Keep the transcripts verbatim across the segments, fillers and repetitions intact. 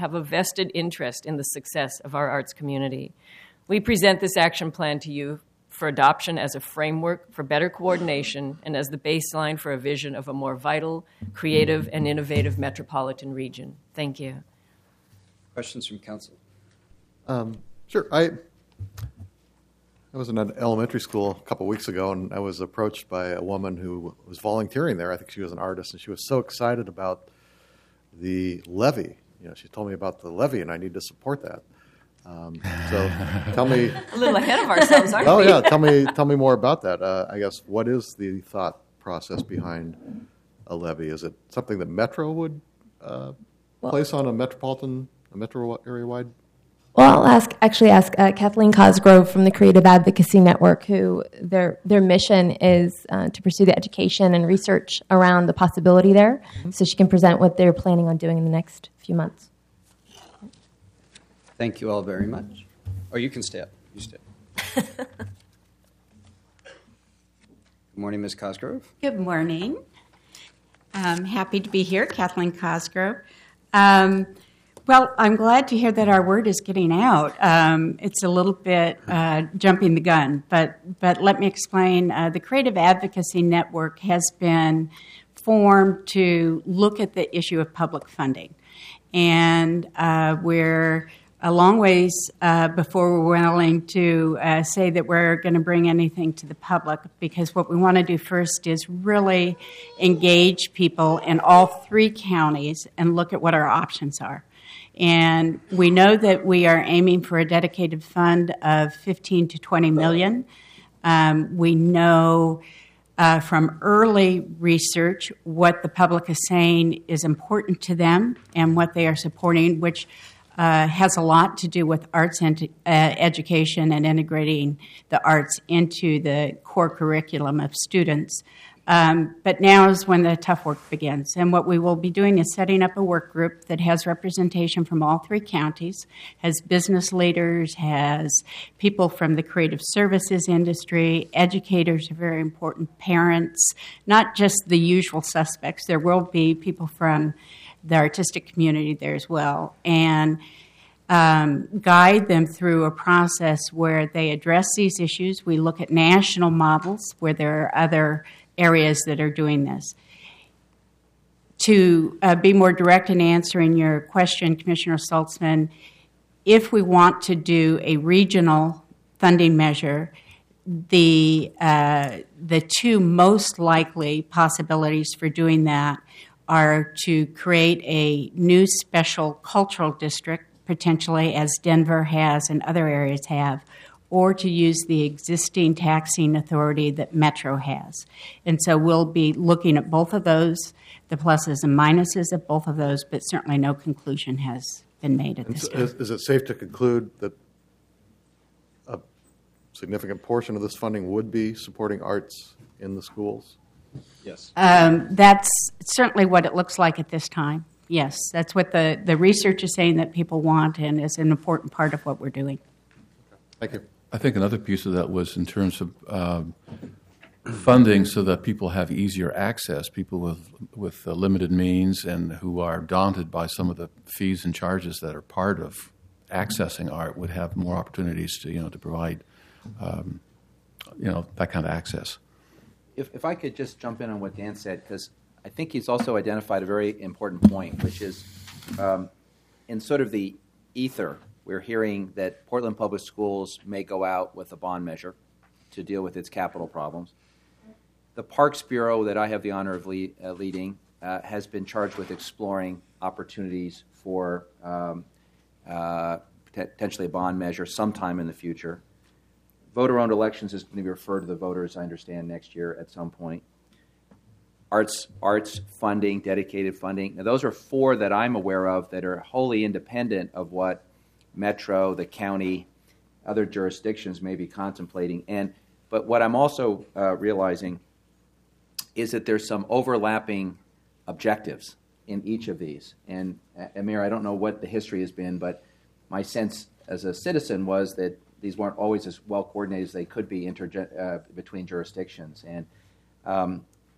have a vested interest in the success of our arts community. We present this action plan to you for adoption as a framework for better coordination and as the baseline for a vision of a more vital, creative, and innovative metropolitan region. Thank you. Questions from council? Um, sure. I I was in an elementary school a couple weeks ago, and I was approached by a woman who was volunteering there. I think she was an artist, and she was so excited about the levy. You know, she told me about the levy, and I need to support that. Um, so, tell me a little ahead of ourselves, aren't oh, we? Oh yeah, tell me tell me more about that. Uh, I guess what is the thought process behind a levy? Is it something that Metro would uh, well, place on a metropolitan, a metro area wide? Well, I'll ask actually ask uh, Kathleen Cosgrove from the Creative Advocacy Network, who their their mission is uh, to pursue the education and research around the possibility there, mm-hmm. so she can present what they're planning on doing in the next few months. Thank you all very much. Or you can stay up. You stay. Good morning, Miz Cosgrove. Good morning. I'm happy to be here, Kathleen Cosgrove. Um, Well, I'm glad to hear that our word is getting out. Um, it's a little bit uh, jumping the gun, but but let me explain. Uh, the Creative Advocacy Network has been formed to look at the issue of public funding, and uh, we're a long ways uh, before we're willing to uh, say that we're going to bring anything to the public, because what we want to do first is really engage people in all three counties and look at what our options are. And we know that we are aiming for a dedicated fund of fifteen to twenty million. Um, we know uh, from early research what the public is saying is important to them and what they are supporting, which uh, has a lot to do with arts and uh, education and integrating the arts into the core curriculum of students. Um, but now is when the tough work begins. And what we will be doing is setting up a work group that has representation from all three counties, has business leaders, has people from the creative services industry, educators are very important, parents, not just the usual suspects. There will be people from the artistic community there as well. And Um, guide them through a process where they address these issues. We look at national models where there are other areas that are doing this. To uh, be more direct in answering your question, Commissioner Saltzman, if we want to do a regional funding measure, the uh, the two most likely possibilities for doing that are to create a new special cultural district, potentially as Denver has and other areas have, or to use the existing taxing authority that Metro has. And so we'll be looking at both of those, the pluses and minuses of both of those, but certainly no conclusion has been made at and this so time. Is, is it safe to conclude that a significant portion of this funding would be supporting arts in the schools? Yes. Um, that's certainly what it looks like at this time. Yes, that's what the, the research is saying that people want, and is an important part of what we're doing. Thank you. I think another piece of that was in terms of um, funding so that people have easier access, people with with uh, limited means and who are daunted by some of the fees and charges that are part of accessing art would have more opportunities to, you know, to provide, um, you know, that kind of access. If, if I could just jump in on what Dan said, because I think he's also identified a very important point, which is um, in sort of the ether, we're hearing that Portland Public Schools may go out with a bond measure to deal with its capital problems. The Parks Bureau that I have the honor of lead, uh, leading uh, has been charged with exploring opportunities for um, uh, potentially a bond measure sometime in the future. Voter-owned elections is going to be referred to the voters, I understand, next year at some point. Arts, arts funding, dedicated funding. Now, those are four that I'm aware of that are wholly independent of what Metro, the county, other jurisdictions may be contemplating. And but what I'm also uh, realizing is that there's some overlapping objectives in each of these. And uh, Amir, I don't know what the history has been, but my sense as a citizen was that these weren't always as well coordinated as they could be inter- uh, between jurisdictions. And um,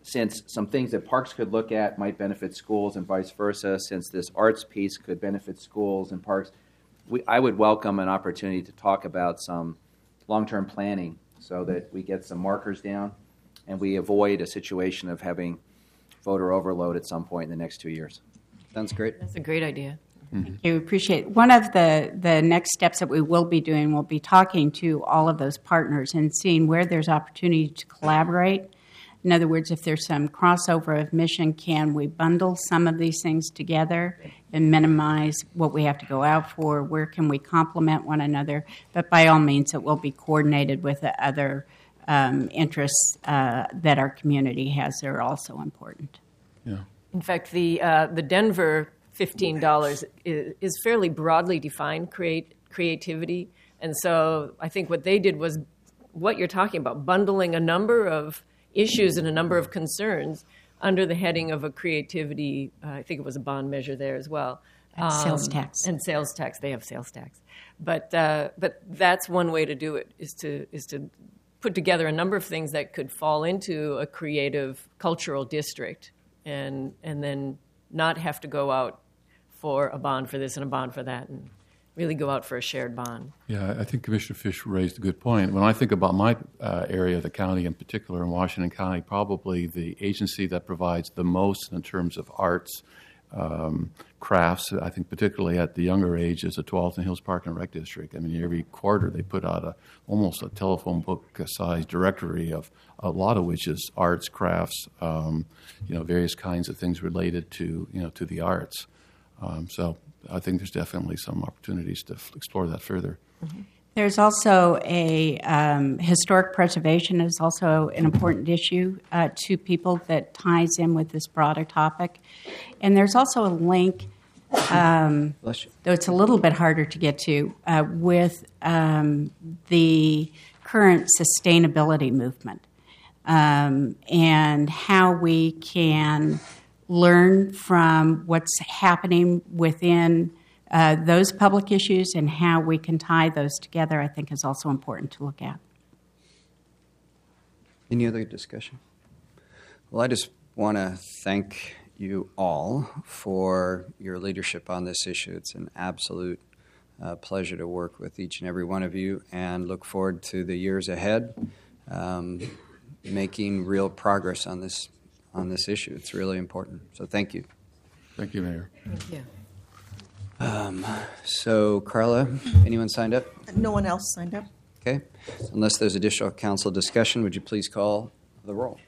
since some things that parks could look at might benefit schools and vice versa, since this arts piece could benefit schools and parks, we, I would welcome an opportunity to talk about some long-term planning so that we get some markers down and we avoid a situation of having voter overload at some point in the next two years. Sounds great. That's a great idea. Thank you. Appreciate it. One of the, the next steps that we will be doing will be talking to all of those partners and seeing where there's opportunity to collaborate. In other words, if there's some crossover of mission, can we bundle some of these things together and minimize what we have to go out for? Where can we complement one another? But by all means, it will be coordinated with the other um, interests uh, that our community has that are also important. Yeah. In fact, the uh, the Denver fifteen dollars is, is fairly broadly defined create creativity, and so I think what they did was what you're talking about, bundling a number of issues and a number of concerns under the heading of a creativity. Uh, I think it was a bond measure there as well. And sales tax. And sales tax. They have sales tax, but uh, but that's one way to do it is to is to put together a number of things that could fall into a creative cultural district, and and then not have to go out for a bond for this and a bond for that, and really go out for a shared bond. Yeah, I think Commissioner Fish raised a good point. When I think about my uh, area of the county in particular, in Washington County, probably the agency that provides the most in terms of arts, um, crafts, I think particularly at the younger age, is the Tualatin Hills Park and Rec District. I mean, every quarter they put out a almost a telephone book-sized directory of a lot of which is arts, crafts, um, you know, various kinds of things related to, you know, to the arts. Um, so I think there's definitely some opportunities to f- explore that further. Mm-hmm. There's also a um, historic preservation is also an important issue uh, to people that ties in with this broader topic. And there's also a link, um, Bless you. though it's a little bit harder to get to, uh, with um, the current sustainability movement um, and how we can learn from what's happening within uh, those public issues and how we can tie those together, I think is also important to look at. Any other discussion? Well, I just want to thank you all for your leadership on this issue. It's an absolute uh, pleasure to work with each and every one of you, and look forward to the years ahead, um, making real progress on this on this issue. It's really important. So thank you. Thank you, Mayor. Thank you. Um, so, Carla, anyone signed up? No one else signed up. Okay. Unless there's additional council discussion, would you please call the roll?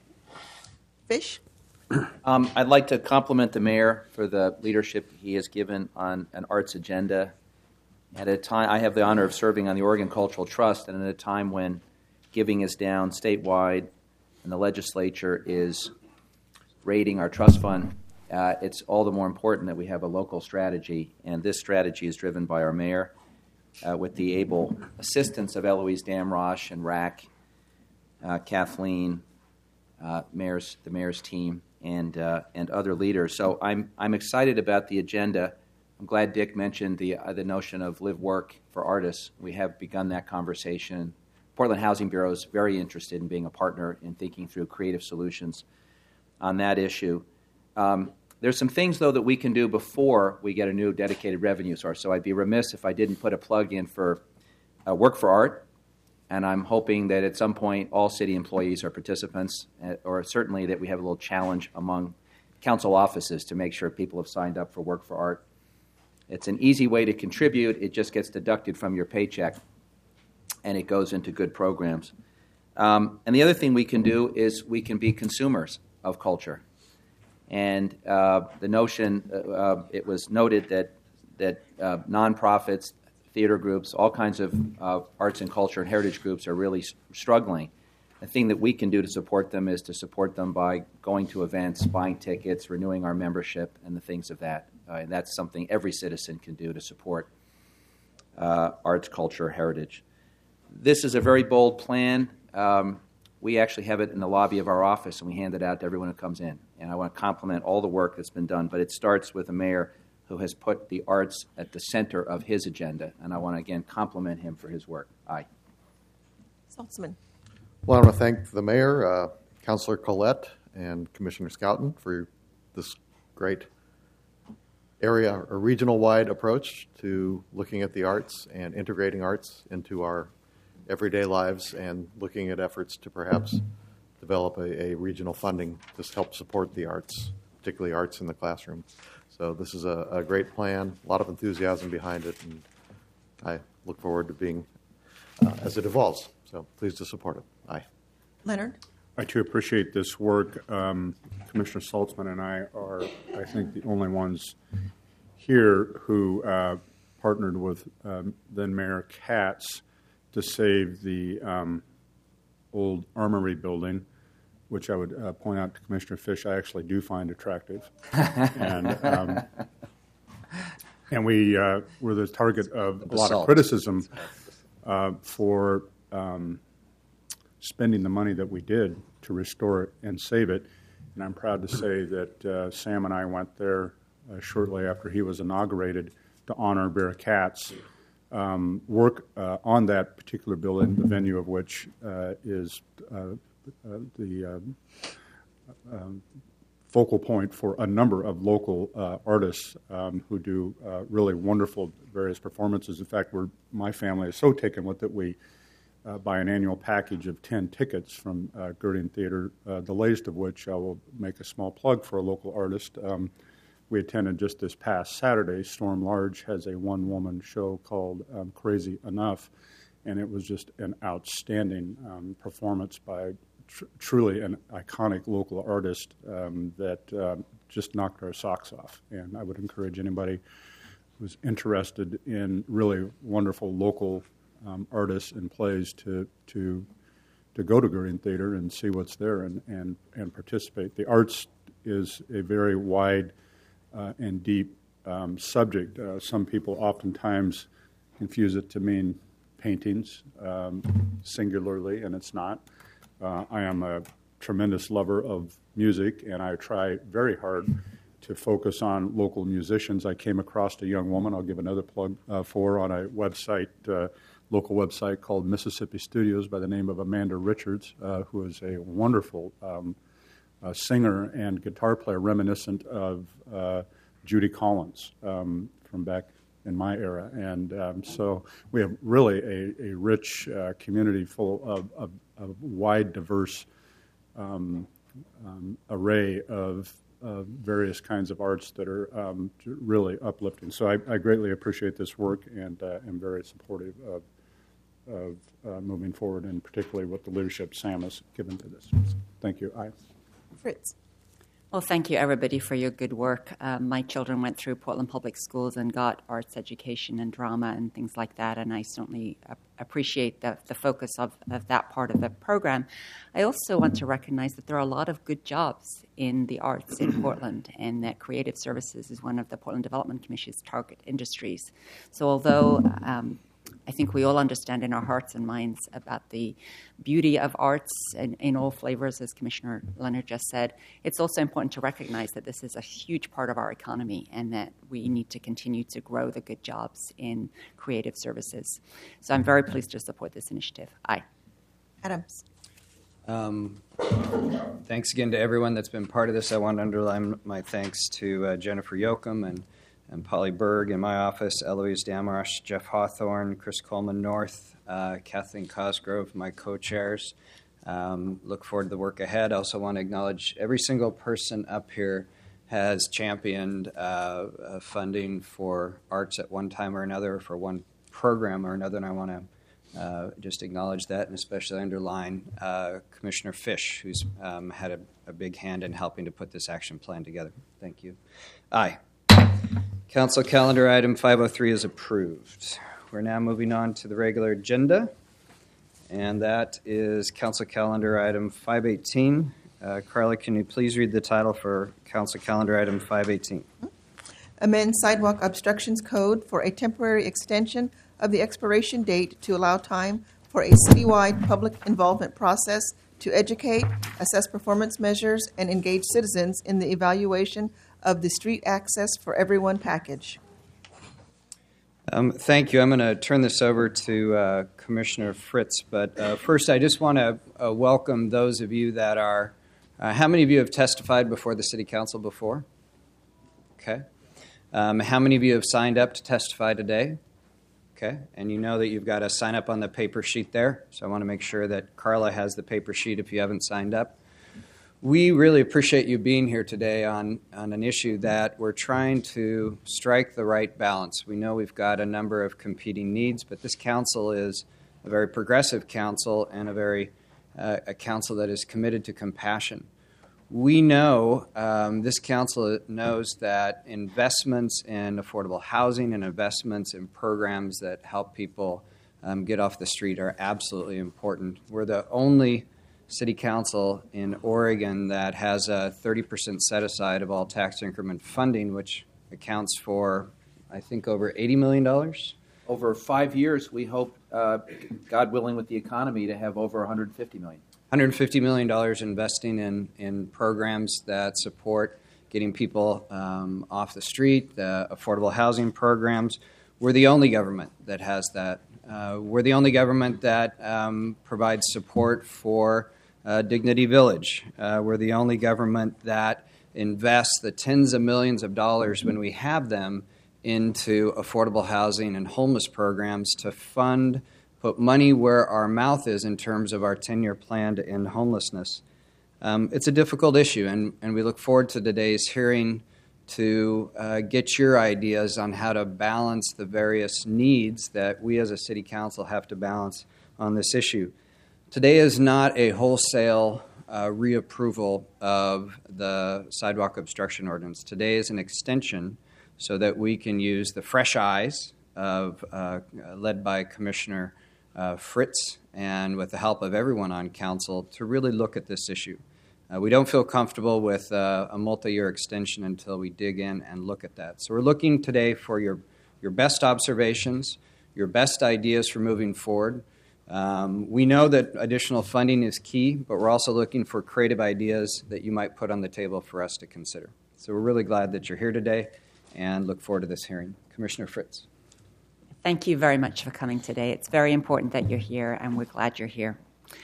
Fish? Um, I'd like to compliment the mayor for the leadership he has given on an arts agenda. At a time, I have the honor of serving on the Oregon Cultural Trust, and at a time when giving is down statewide and the legislature is raiding our trust fund, uh, it's all the more important that we have a local strategy, and this strategy is driven by our mayor uh, with the able assistance of Eloise Damrosch and R A C, uh, Kathleen, uh, mayor's, the mayor's team, and uh, and other leaders. So I'm I'm excited about the agenda. I'm glad Dick mentioned the uh, the notion of live work for artists. We have begun that conversation. Portland Housing Bureau is very interested in being a partner in thinking through creative solutions on that issue. Um, there's some things, though, that we can do before we get a new dedicated revenue source. So I'd be remiss if I didn't put a plug in for uh, Work for Art, and I'm hoping that at some point all city employees are participants, uh, or certainly that we have a little challenge among council offices to make sure people have signed up for Work for Art. It's an easy way to contribute. It just gets deducted from your paycheck, and it goes into good programs. Um, and the other thing we can do is we can be consumers of culture. And uh, the notion, uh, uh, it was noted that that uh, nonprofits, theater groups, all kinds of uh, arts and culture and heritage groups are really s- struggling. The thing that we can do to support them is to support them by going to events, buying tickets, renewing our membership, and the things of that. Uh, and that's something every citizen can do to support uh, arts, culture, heritage. This is a very bold plan. Um, we actually have it in the lobby of our office, and we hand it out to everyone who comes in. And I want to compliment all the work that's been done, but it starts with a mayor who has put the arts at the center of his agenda, and I want to, again, compliment him for his work. Aye. Saltzman? Well, I want to thank the mayor, uh, Councilor Collette, and Commissioner Scouten for this great area or regional-wide approach to looking at the arts and integrating arts into our everyday lives and looking at efforts to perhaps develop a, a regional funding to help support the arts, particularly arts in the classroom. So this is a, a great plan, a lot of enthusiasm behind it, and I look forward to being uh, as it evolves. So pleased to support it. Aye. Leonard? I too appreciate this work. Um, Commissioner Saltzman and I are, I think, the only ones here who uh, partnered with um, then Mayor Katz to save the um, old Armory building, which I would uh, point out to Commissioner Fish I actually do find attractive. and um, and we uh, were the target of a lot of criticism uh, for um, spending the money that we did to restore it and save it. And I'm proud to say that uh, Sam and I went there uh, shortly after he was inaugurated to honor Bear Katz. Um, work uh, on that particular building, the venue of which uh, is uh, uh, the um, um, focal point for a number of local uh, artists um, who do uh, really wonderful various performances. In fact, we're, my family is so taken with it, we uh, buy an annual package of ten tickets from uh, Gerding Theater, uh, the latest of which I will make a small plug for a local artist. Um, we attended just this past Saturday. Storm Large has a one-woman show called um, Crazy Enough, and it was just an outstanding um, performance by tr- truly an iconic local artist um, that um, just knocked our socks off. And I would encourage anybody who's interested in really wonderful local um, artists and plays to to to go to Gerding Theater and see what's there and, and, and participate. The arts is a very wide uh, and deep um, subject. Uh, some people oftentimes confuse it to mean paintings um, singularly, and it's not. Uh, I am a tremendous lover of music, and I try very hard to focus on local musicians. I came across a young woman I'll give another plug uh, for on a website, uh, local website called Mississippi Studios by the name of Amanda Richards, uh, who is a wonderful um, uh, singer and guitar player reminiscent of uh, Judy Collins um, from back in my era. And um, so we have really a, a rich uh, community full of, of, of wide, diverse um, um, array of Uh, various kinds of arts that are um, really uplifting. So I, I greatly appreciate this work and uh, am very supportive of, of uh, moving forward, and particularly with the leadership Sam has given to this. Thank you. I. Fritz. Well, thank you, everybody, for your good work. Um, my children went through Portland Public Schools and got arts education and drama and things like that, and I certainly ap- appreciate the, the focus of, of that part of the program. I also want to recognize that there are a lot of good jobs in the arts in Portland, and that creative services is one of the Portland Development Commission's target industries. So although um, I think we all understand in our hearts and minds about the beauty of arts in, in all flavors, as Commissioner Leonard just said, it's also important to recognize that this is a huge part of our economy and that we need to continue to grow the good jobs in creative services. So I'm very pleased to support this initiative. Aye. Adams. Um, thanks again to everyone that's been part of this. I want to underline my thanks to uh, Jennifer Yoakum and and Polly Berg in my office, Eloise Damrosch, Jeff Hawthorne, Chris Coleman North, uh, Kathleen Cosgrove, my co-chairs. Um, look forward to the work ahead. I also want to acknowledge every single person up here has championed uh, uh, funding for arts at one time or another, for one program or another, and I want to uh, just acknowledge that and especially underline uh, Commissioner Fish, who's um, had a, a big hand in helping to put this action plan together. Thank you. Aye. Council calendar item five oh three is approved. We're now moving on to the regular agenda, and that is council calendar item five eighteen. Uh, Carly, can you please read the title for council calendar item five eighteen? Amend sidewalk obstructions code for a temporary extension of the expiration date to allow time for a citywide public involvement process to educate, assess performance measures, and engage citizens in the evaluation of the Street Access for Everyone package. Um, thank you. I'm going to turn this over to uh, Commissioner Fritz, but uh, first I just want to uh, welcome those of you that are Uh, how many of you have testified before the City Council before? Okay. Um, how many of you have signed up to testify today? Okay. And you know that you've got to sign up on the paper sheet there. So I want to make sure that Carla has the paper sheet if you haven't signed up. We really appreciate you being here today on, on an issue that we're trying to strike the right balance. We know we've got a number of competing needs, but this council is a very progressive council and a very uh, a council that is committed to compassion. We know, um, this council knows that investments in affordable housing and investments in programs that help people um, get off the street are absolutely important. We're the only city council in Oregon that has a thirty percent set aside of all tax increment funding, which accounts for, I think, over eighty million dollars. Over five years, we hope, uh, God willing, with the economy, to have over one hundred fifty million dollars. one hundred fifty million dollars investing in, in programs that support getting people um, off the street, the affordable housing programs. We're the only government that has that. Uh, we're the only government that um, provides support for uh, Dignity Village. Uh, we're the only government that invests the tens of millions of dollars when we have them into affordable housing and homeless programs to fund, put money where our mouth is in terms of our ten-year plan to end homelessness. Um, it's a difficult issue, and, and we look forward to today's hearing to uh, get your ideas on how to balance the various needs that we as a city council have to balance on this issue. Today is not a wholesale uh, reapproval of the sidewalk obstruction ordinance. Today is an extension so that we can use the fresh eyes of uh, led by Commissioner uh, Fritz and with the help of everyone on council to really look at this issue. Uh, we don't feel comfortable with uh, a multi-year extension until we dig in and look at that. So we're looking today for your, your best observations, your best ideas for moving forward. Um, we know that additional funding is key, but we're also looking for creative ideas that you might put on the table for us to consider. So we're really glad that you're here today and look forward to this hearing. Commissioner Fritz. Thank you very much for coming today. It's very important that you're here, and we're glad you're here.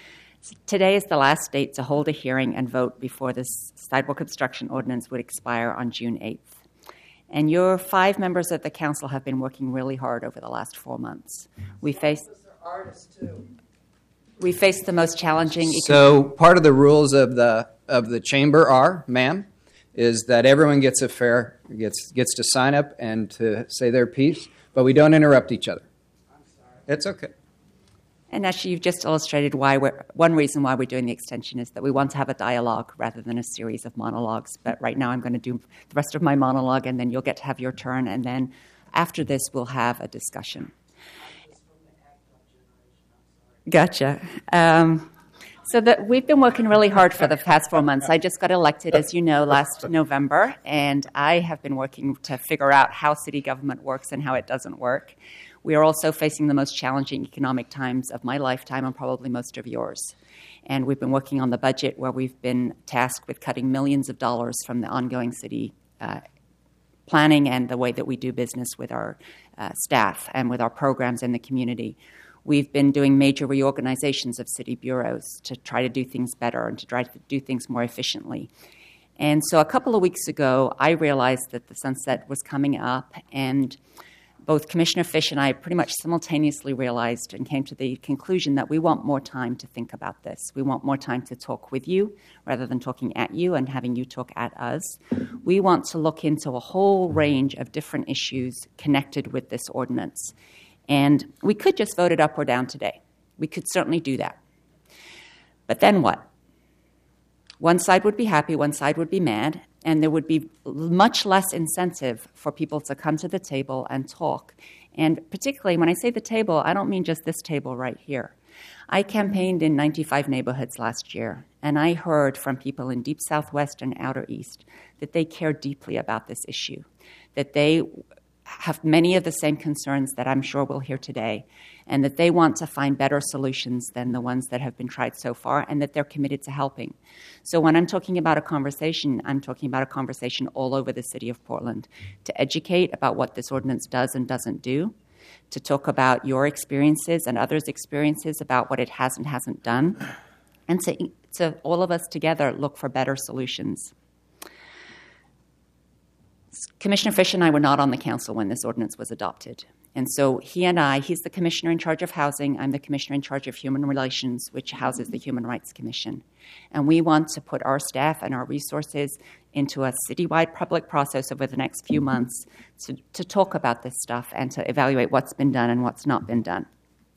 Today is the last date to hold a hearing and vote before this sidewalk obstruction ordinance would expire on June eighth. And your five members of the council have been working really hard over the last four months. We faced we faced the most challenging. So part of the rules of the of the chamber are, ma'am, is that everyone gets a fair gets gets to sign up and to say their piece, but we don't interrupt each other. I'm sorry. It's okay. And actually, you've just illustrated why we're, one reason why we're doing the extension is that we want to have a dialogue rather than a series of monologues. But right now I'm going to do the rest of my monologue, and then you'll get to have your turn. And then after this, we'll have a discussion. Gotcha. Um, so that we've been working really hard for the past four months. I just got elected, as you know, last November, and I have been working to figure out how city government works and how it doesn't work. We are also facing the most challenging economic times of my lifetime and probably most of yours. And we've been working on the budget where we've been tasked with cutting millions of dollars from the ongoing city uh, planning and the way that we do business with our uh, staff and with our programs in the community. We've been doing major reorganizations of city bureaus to try to do things better and to try to do things more efficiently. And so a couple of weeks ago, I realized that the sunset was coming up, and both Commissioner Fish and I pretty much simultaneously realized and came to the conclusion that we want more time to think about this. We want more time to talk with you rather than talking at you and having you talk at us. We want to look into a whole range of different issues connected with this ordinance. And we could just vote it up or down today. We could certainly do that. But then what? One side would be happy, one side would be mad, and there would be much less incentive for people to come to the table and talk. And particularly when I say the table, I don't mean just this table right here. I campaigned in ninety-five neighborhoods last year, and I heard from people in Deep Southwest and Outer East that they care deeply about this issue, that they have many of the same concerns that I'm sure we'll hear today, and that they want to find better solutions than the ones that have been tried so far, and that they're committed to helping. So when I'm talking about a conversation, I'm talking about a conversation all over the city of Portland to educate about what this ordinance does and doesn't do, to talk about your experiences and others' experiences about what it has and hasn't done, and to to all of us together look for better solutions. Commissioner Fish and I were not on the council when this ordinance was adopted. And so he and I, he's the commissioner in charge of housing, I'm the commissioner in charge of human relations, which houses the Human Rights Commission. And we want to put our staff and our resources into a citywide public process over the next few months to, to talk about this stuff and to evaluate what's been done and what's not been done.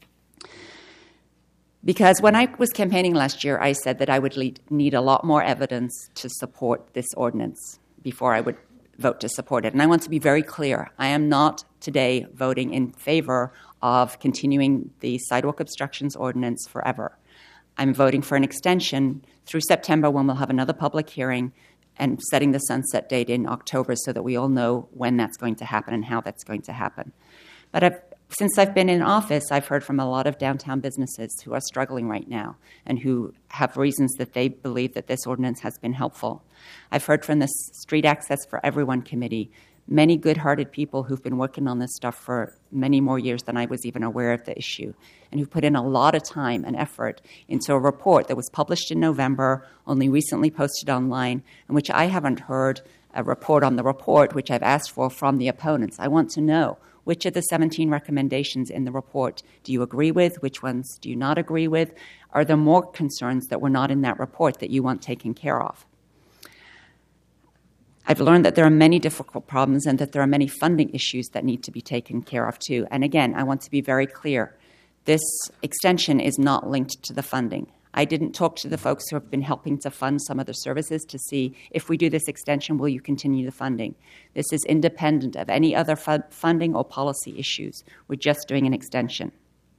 Because when I was campaigning last year, I said that I would lead, need a lot more evidence to support this ordinance before I would vote to support it. And I want to be very clear. I am not today voting in favor of continuing the sidewalk obstructions ordinance forever. I'm voting for an extension through September when we'll have another public hearing and setting the sunset date in October so that we all know when that's going to happen and how that's going to happen. But I've, since I've been in office, I've heard from a lot of downtown businesses who are struggling right now and who have reasons that they believe that this ordinance has been helpful. I've heard from the Street Access for Everyone Committee, many good-hearted people who've been working on this stuff for many more years than I was even aware of the issue, and who put in a lot of time and effort into a report that was published in November, only recently posted online, and which I haven't heard a report on the report, which I've asked for from the opponents. I want to know which of the seventeen recommendations in the report do you agree with, which ones do you not agree with? Are there more concerns that were not in that report that you want taken care of? I've learned that there are many difficult problems and that there are many funding issues that need to be taken care of too. And again, I want to be very clear. This extension is not linked to the funding. I didn't talk to the folks who have been helping to fund some of the services to see if we do this extension, will you continue the funding? This is independent of any other fu- funding or policy issues. We're just doing an extension.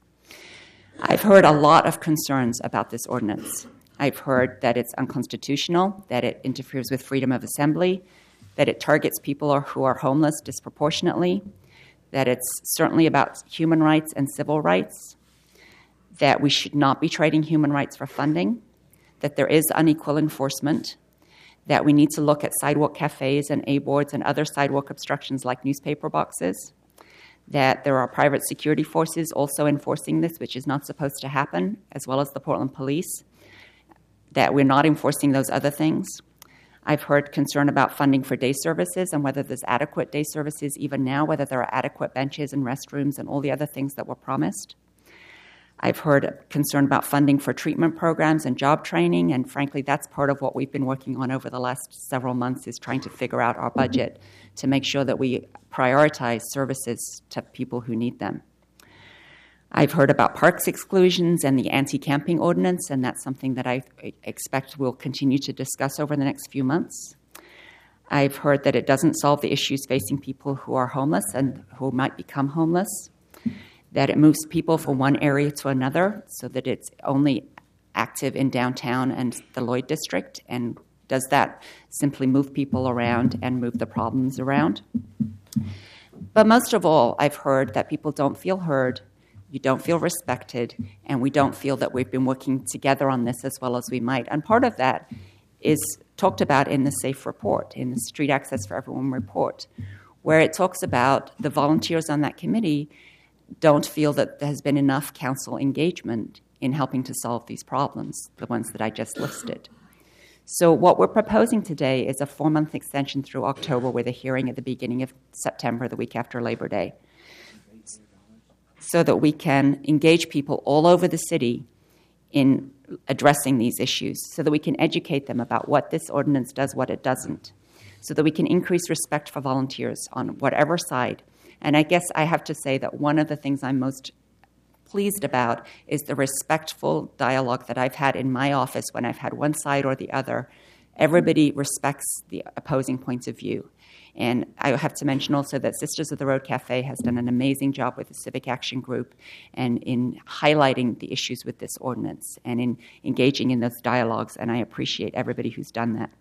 I've heard a lot of concerns about this ordinance. I've heard that it's unconstitutional, that it interferes with freedom of assembly, that it targets people who are homeless disproportionately, that it's certainly about human rights and civil rights, that we should not be trading human rights for funding, that there is unequal enforcement, that we need to look at sidewalk cafes and A-boards and other sidewalk obstructions like newspaper boxes, that there are private security forces also enforcing this, which is not supposed to happen, as well as the Portland Police, that we're not enforcing those other things. I've heard concern about funding for day services and whether there's adequate day services even now, whether there are adequate benches and restrooms and all the other things that were promised. I've heard concern about funding for treatment programs and job training, and frankly, that's part of what we've been working on over the last several months is trying to figure out our budget to make sure that we prioritize services to people who need them. I've heard about parks exclusions and the anti-camping ordinance, and that's something that I expect we'll continue to discuss over the next few months. I've heard that it doesn't solve the issues facing people who are homeless and who might become homeless, that it moves people from one area to another so that it's only active in downtown and the Lloyd District, and does that simply move people around and move the problems around. But most of all, I've heard that people don't feel heard, you don't feel respected, and we don't feel that we've been working together on this as well as we might. And part of that is talked about in the SAFE report, in the Street Access for Everyone report, where it talks about the volunteers on that committee don't feel that there has been enough council engagement in helping to solve these problems, the ones that I just listed. So what we're proposing today is a four-month extension through October with a hearing at the beginning of September, the week after Labor Day, so that we can engage people all over the city in addressing these issues, so that we can educate them about what this ordinance does, what it doesn't, so that we can increase respect for volunteers on whatever side. And I guess I have to say that one of the things I'm most pleased about is the respectful dialogue that I've had in my office when I've had one side or the other. Everybody respects the opposing points of view. And I have to mention also that Sisters of the Road Cafe has done an amazing job with the Civic Action Group and in highlighting the issues with this ordinance and in engaging in those dialogues, and I appreciate everybody who's done that.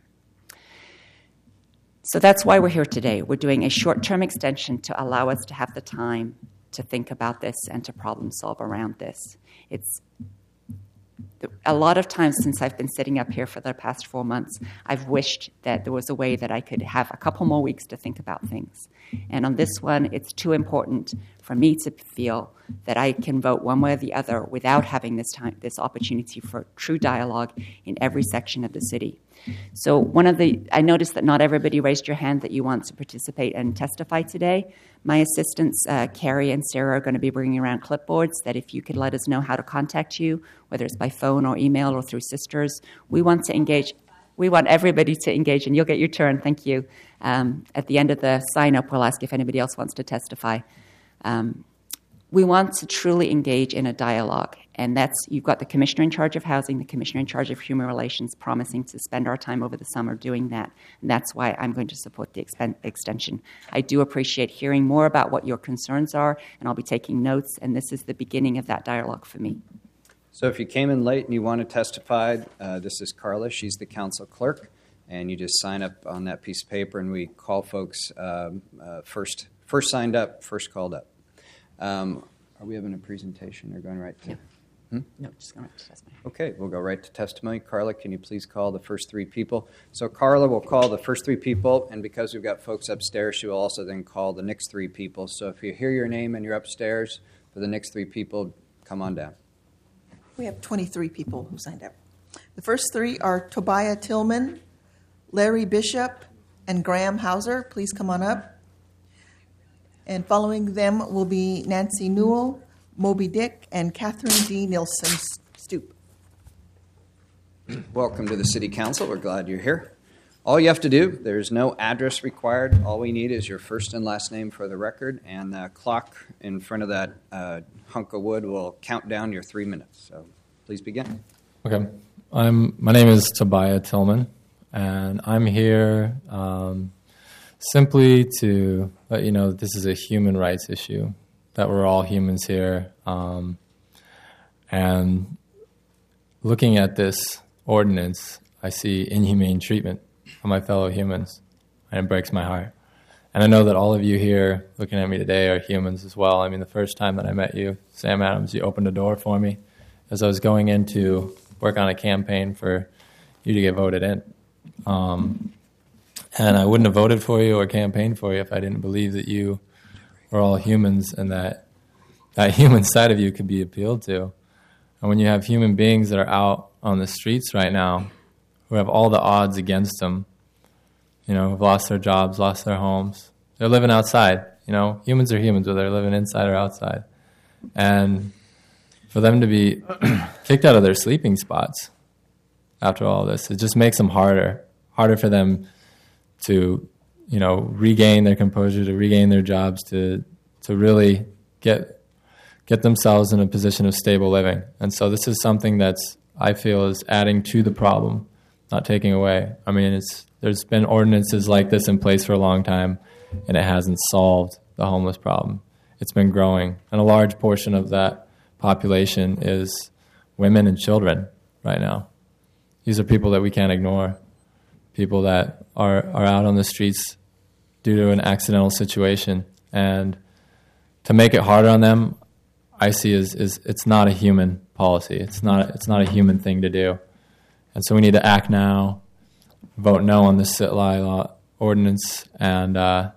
So that's why we're here today. We're doing a short-term extension to allow us to have the time to think about this and to problem solve around this. It's a lot of times since I've been sitting up here for the past four months, I've wished that there was a way that I could have a couple more weeks to think about things. And on this one, it's too important for me to feel that I can vote one way or the other without having this time, this opportunity for true dialogue in every section of the city. So one of the, I noticed that not everybody raised your hand that you want to participate and testify today. My assistants, uh, Carrie and Sarah, are going to be bringing around clipboards that if you could let us know how to contact you, whether it's by phone or email or through sisters. We want to engage, we want everybody to engage, and you'll get your turn, thank you. Um, at the end of the sign-up, we'll ask if anybody else wants to testify. Um, we want to truly engage in a dialogue, and that's, you've got the commissioner in charge of housing, the commissioner in charge of human relations, promising to spend our time over the summer doing that, and that's why I'm going to support the expen- extension. I do appreciate hearing more about what your concerns are, and I'll be taking notes, and this is the beginning of that dialogue for me. So if you came in late and you want to testify, uh, this is Carla. She's the council clerk, and you just sign up on that piece of paper, and we call folks um, uh, first, first signed up, first called up. Um, are we having a presentation or going right to? Yeah. Hmm? No, just going to testimony. Okay, we'll go right to testimony. Carla, can you please call the first three people? So Carla will call the first three people, and because we've got folks upstairs, she will also then call the next three people. So if you hear your name and you're upstairs, for the next three people, come on down. We have twenty-three people who signed up. The first three are Tobiah Tillman, Larry Bishop, and Graham Hauser. Please come on up. And following them will be Nancy Newell, Moby Dick, and Catherine D. Nielsen Stoop. Welcome to the City Council. We're glad you're here. All you have to do, there's no address required. All we need is your first and last name for the record, and the clock in front of that uh, hunk of wood will count down your three minutes. So please begin. Okay. I'm, my name is Tobiah Tillman, and I'm here um, simply to let you know that this is a human rights issue, that we're all humans here. Um, and looking at this ordinance, I see inhumane treatment of my fellow humans, and it breaks my heart. And I know that all of you here looking at me today are humans as well. I mean, the first time that I met you, Sam Adams, you opened a door for me as I was going in to work on a campaign for you to get voted in. Um, and I wouldn't have voted for you or campaigned for you if I didn't believe that you were all humans and that that human side of you could be appealed to. And when you have human beings that are out on the streets right now who have all the odds against them, you know, who've lost their jobs, lost their homes, they're living outside. You know, humans are humans, whether they're living inside or outside. And for them to be kicked out of their sleeping spots after all this, it just makes them harder, harder for them to, you know, regain their composure, to regain their jobs, to to really get get themselves in a position of stable living. And so this is something that's, I feel, is adding to the problem, not taking away. I mean, it's there's been ordinances like this in place for a long time, and it hasn't solved the homeless problem. It's been growing, and a large portion of that population is women and children right now. These are people that we can't ignore, people that are, are out on the streets due to an accidental situation. And to make it harder on them, I see is, is it's not a human policy. It's not it's not a human thing to do. And so we need to act now, vote no on this sit-lie law ordinance, and uh,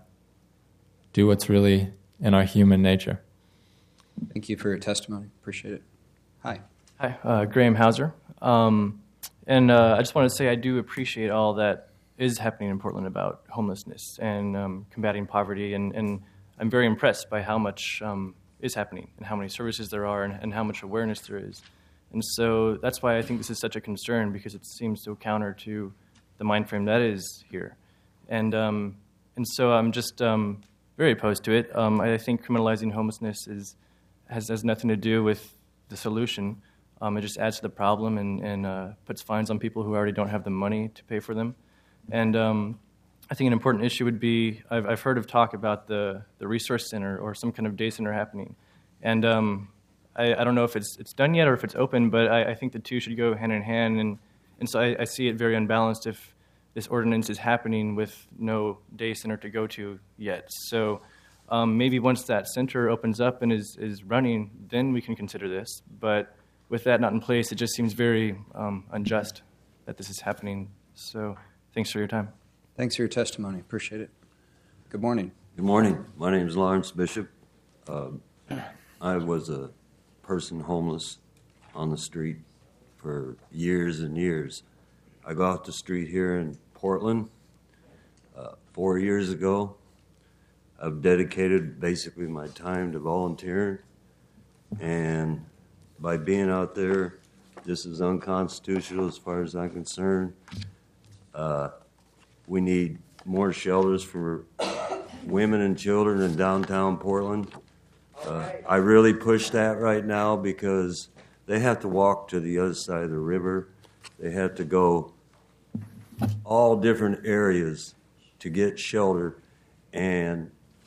do what's really in our human nature. Thank you for your testimony. Appreciate it. Hi. Hi, uh, Graham Hauser. Um, and uh, I just wanted to say I do appreciate all that is happening in Portland about homelessness and um, combating poverty, and, and I'm very impressed by how much um, is happening and how many services there are and, and how much awareness there is. And so that's why I think this is such a concern, because it seems so counter to the mind frame that is here. And um, and so I'm just um, very opposed to it. Um, I think criminalizing homelessness is has, has nothing to do with the solution. Um, it just adds to the problem and, and uh, puts fines on people who already don't have the money to pay for them. And um, I think an important issue would be, I've, I've heard of talk about the, the resource center or some kind of day center happening. And um, I, I don't know if it's it's done yet or if it's open, but I, I think the two should go hand in hand. And, and so I, I see it very unbalanced if this ordinance is happening with no day center to go to yet. So um, maybe once that center opens up and is, is running, then we can consider this. But with that not in place, it just seems very um, unjust that this is happening. So thanks for your time. Thanks for your testimony. Appreciate it. Good morning. Good morning. My name is Lawrence Bishop. Uh, I was a person homeless on the street for years and years. I got off the street here in Portland uh, four years ago. I've dedicated basically my time to volunteering, and by being out there, this is unconstitutional as far as I'm concerned. Uh, we need more shelters for women and children in downtown Portland. Uh, I really push that right now because they have to walk to the other side of the river. They have to go all different areas to get shelter, and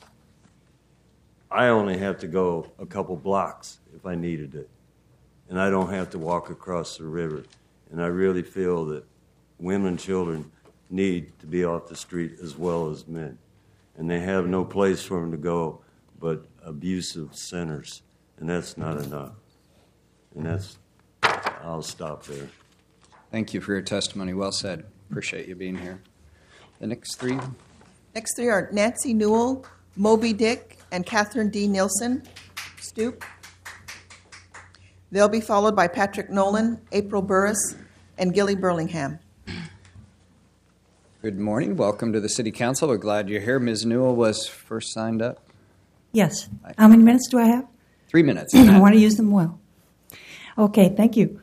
I only have to go a couple blocks if I needed it, and I don't have to walk across the river. And I really feel that women and children need to be off the street as well as men, and they have no place for them to go but abusive centers, and that's not enough. And that's, I'll stop there. Thank you for your testimony. Well said. Appreciate you being here. The next three. Next three are Nancy Newell, Moby Dick, and Catherine D. Nielsen. Stoop. They'll be followed by Patrick Nolan, April Burris, and Gilly Burlingham. Good morning. Welcome to the City Council. We're glad you're here. Miz Newell was first signed up. Yes. How many minutes do I have? Three minutes. I want to use them well. Okay, thank you.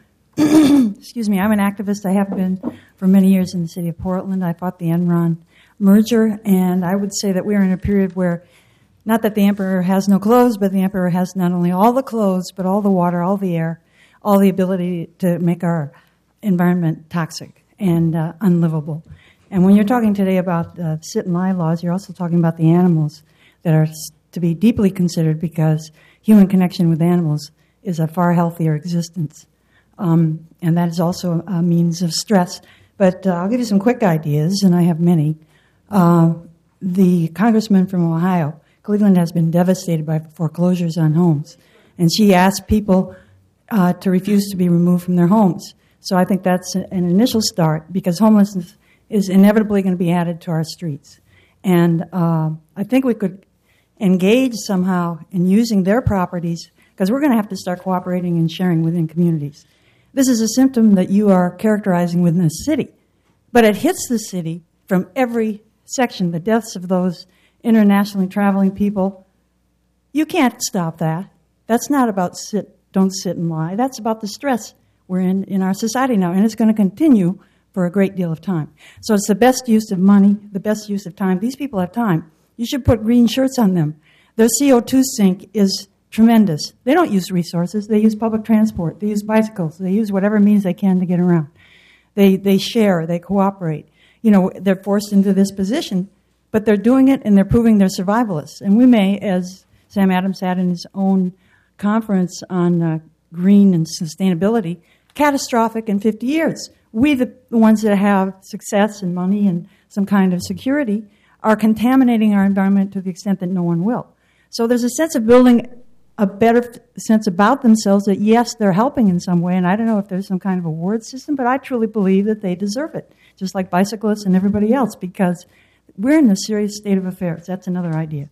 Excuse me, I'm an activist. I have been for many years in the city of Portland. I fought the Enron merger, and I would say that we're in a period where, not that the emperor has no clothes, but the emperor has not only all the clothes, but all the water, all the air, all the ability to make our environment toxic and uh, unlivable. And when you're talking today about uh, sit and lie laws, you're also talking about the animals that are to be deeply considered, because human connection with animals is a far healthier existence. Um, and that is also a means of stress. But uh, I'll give you some quick ideas, and I have many. Uh, the congressman from Ohio, Cleveland has been devastated by foreclosures on homes. And she asked people uh, to refuse to be removed from their homes. So I think that's an initial start, because homelessness is inevitably going to be added to our streets. And uh, I think we could engage somehow in using their properties, because we're going to have to start cooperating and sharing within communities. This is a symptom that you are characterizing within the city, but it hits the city from every section. The deaths of those internationally traveling people, you can't stop that. That's not about sit, don't sit and lie. That's about the stress we're in in our society now, and it's going to continue for a great deal of time. So it's the best use of money, the best use of time. These people have time. You should put green shirts on them. Their C O two sink is tremendous. They don't use resources. They use public transport. They use bicycles. They use whatever means they can to get around. They they share. They cooperate. You know, they're forced into this position, but they're doing it and they're proving they're survivalists. And we may, as Sam Adams had in his own conference on uh, green and sustainability, catastrophic in fifty years. We, the, the ones that have success and money and some kind of security, are contaminating our environment to the extent that no one will. So there's a sense of building a better sense about themselves that, yes, they're helping in some way, and I don't know if there's some kind of award system, but I truly believe that they deserve it, just like bicyclists and everybody else, because we're in a serious state of affairs. That's another idea.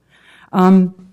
Um,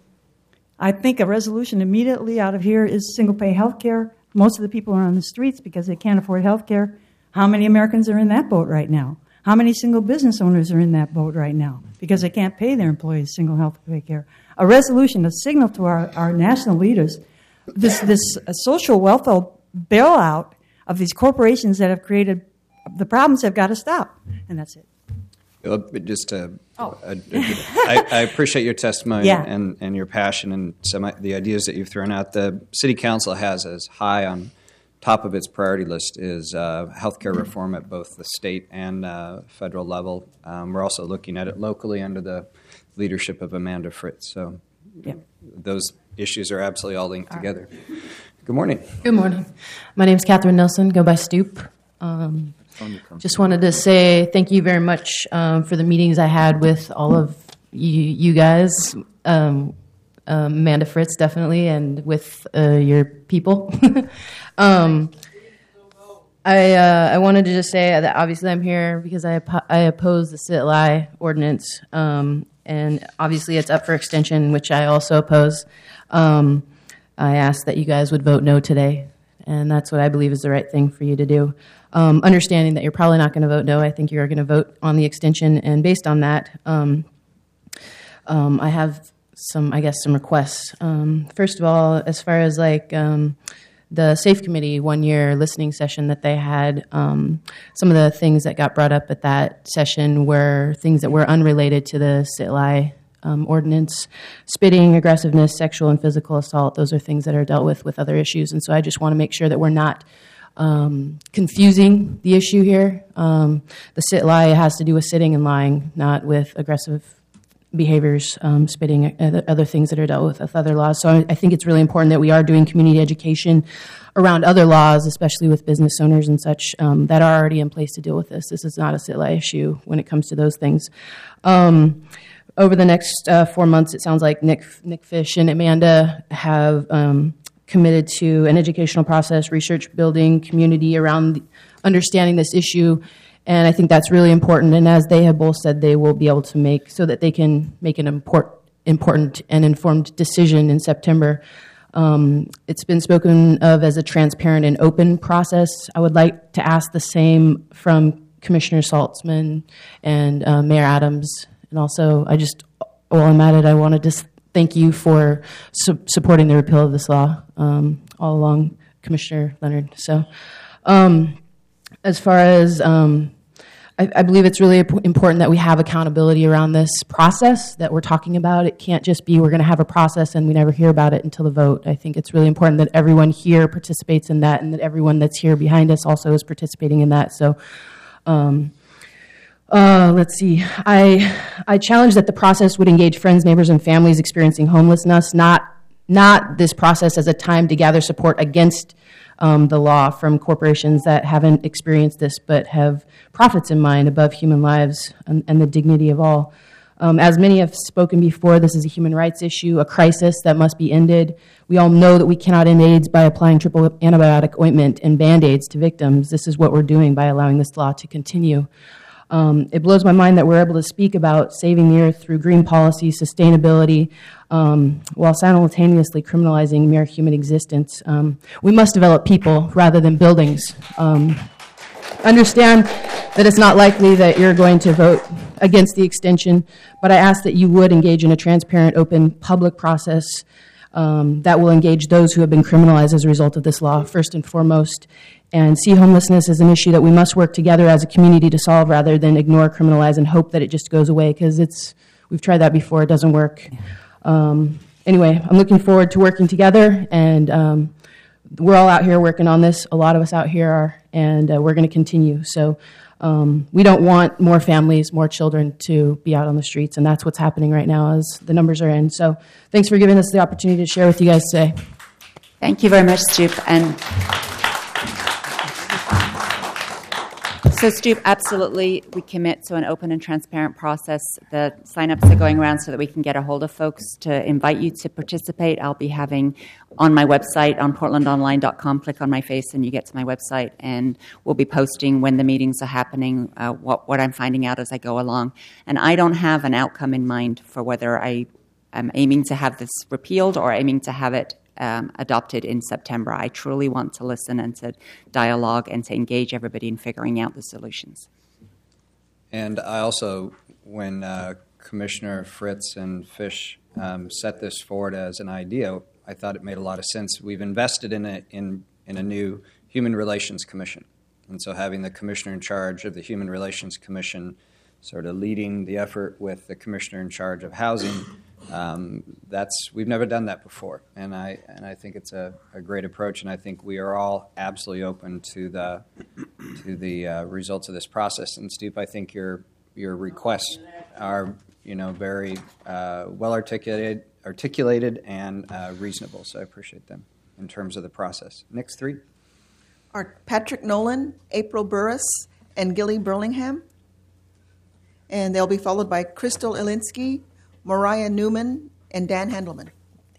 I think a resolution immediately out of here is single-pay health care. Most of the people are on the streets because they can't afford health care. How many Americans are in that boat right now? How many single business owners are in that boat right now because they can't pay their employees single health care? A resolution, a signal to our, our national leaders, this, this uh, social welfare bailout of these corporations that have created the problems have got to stop. And that's it. Well, just uh, oh. uh, I, I appreciate your testimony yeah. and, and your passion and some of the ideas that you've thrown out. The City Council has as high on top of its priority list is uh, healthcare reform at both the state and uh, federal level. Um, we're also looking at it locally under the leadership of Amanda Fritz. So yeah. those issues are absolutely all linked all together. Right. Good morning. Good morning. My name is Catherine Nelson, go by Stoop. Um, just wanted to say thank you very much um, for the meetings I had with all of you, you guys, um, um, Amanda Fritz definitely, and with uh, your people. um, I uh, I wanted to just say that obviously I'm here because I op- I oppose the sit-lie ordinance, um, and obviously it's up for extension, which I also oppose. Um, I ask that you guys would vote no today, and that's what I believe is the right thing for you to do. Um, understanding that you're probably not going to vote no, I think you are going to vote on the extension, and based on that, um, um, I have some, I guess, some requests. Um, first of all, as far as like um, the SAFE Committee one-year listening session that they had, um, some of the things that got brought up at that session were things that were unrelated to the S I T L I um, ordinance. Spitting, aggressiveness, sexual and physical assault, those are things that are dealt with with other issues, and so I just want to make sure that we're not um, confusing the issue here. Um, the S I T L I has to do with sitting and lying, not with aggressive behaviors, um, spitting, other, other things that are dealt with with other laws. So I, I think it's really important that we are doing community education around other laws, especially with business owners and such, um, that are already in place to deal with this. This is not a S I T L I issue when it comes to those things. Um, over the next uh, four months, it sounds like Nick, Nick Fish and Amanda have um, committed to an educational process, research building, community around the, understanding this issue. And I think that's really important. And as they have both said, they will be able to make, so that they can make an import, important and informed decision in September. Um, it's been spoken of as a transparent and open process. I would like to ask the same from Commissioner Saltzman and uh, Mayor Adams. And also, I just, while I'm at it, I want to just thank you for su- supporting the repeal of this law um, all along, Commissioner Leonard. So, um, as far as um, I, I believe it's really important that we have accountability around this process that we're talking about. It can't just be we're going to have a process and we never hear about it until the vote. I think it's really important that everyone here participates in that and that everyone that's here behind us also is participating in that. So um, uh, let's see. I I challenge that the process would engage friends, neighbors, and families experiencing homelessness, not not this process as a time to gather support against Um, the law from corporations that haven't experienced this but have profits in mind above human lives and, and the dignity of all. Um, as many have spoken before, this is a human rights issue, a crisis that must be ended. We all know that we cannot end AIDS by applying triple antibiotic ointment and Band-Aids to victims. This is what we're doing by allowing this law to continue. Um, it blows my mind that we're able to speak about saving the earth through green policy, sustainability, um, while simultaneously criminalizing mere human existence. Um, we must develop people rather than buildings. Um, understand that it's not likely that you're going to vote against the extension, but I ask that you would engage in a transparent, open, public process um, that will engage those who have been criminalized as a result of this law, first and foremost, and see homelessness as an issue that we must work together as a community to solve rather than ignore, criminalize, and hope that it just goes away, because it's we've tried that before. It doesn't work. Um, anyway, I'm looking forward to working together, and um, we're all out here working on this. A lot of us out here are, and uh, we're going to continue. So um, we don't want more families, more children to be out on the streets, and that's what's happening right now as the numbers are in. So thanks for giving us the opportunity to share with you guys today. Thank you very much, Stoop. And so, Stoop, absolutely, we commit to an open and transparent process. The sign-ups are going around so that we can get a hold of folks to invite you to participate. I'll be having on my website, on portland online dot com, click on my face and you get to my website, and we'll be posting when the meetings are happening, uh, what, what I'm finding out as I go along. And I don't have an outcome in mind for whether I am aiming to have this repealed or aiming to have it Um, adopted in September. I truly want to listen and to dialogue and to engage everybody in figuring out the solutions. And I also, when uh, Commissioner Fritz and Fish um, set this forward as an idea, I thought it made a lot of sense. We've invested in a, in, in a new Human Relations Commission. And so having the commissioner in charge of the Human Relations Commission sort of leading the effort with the commissioner in charge of housing, Um, that's we've never done that before, and I and I think it's a, a great approach, and I think we are all absolutely open to the to the uh, results of this process. And Stoop, I think your your requests are you know very uh, well articulated, articulated and uh, reasonable. So I appreciate them in terms of the process. Next three are Patrick Nolan, April Burris, and Gilly Burlingham, and they'll be followed by Crystal Ilinsky, Mariah Newman, and Dan Handelman.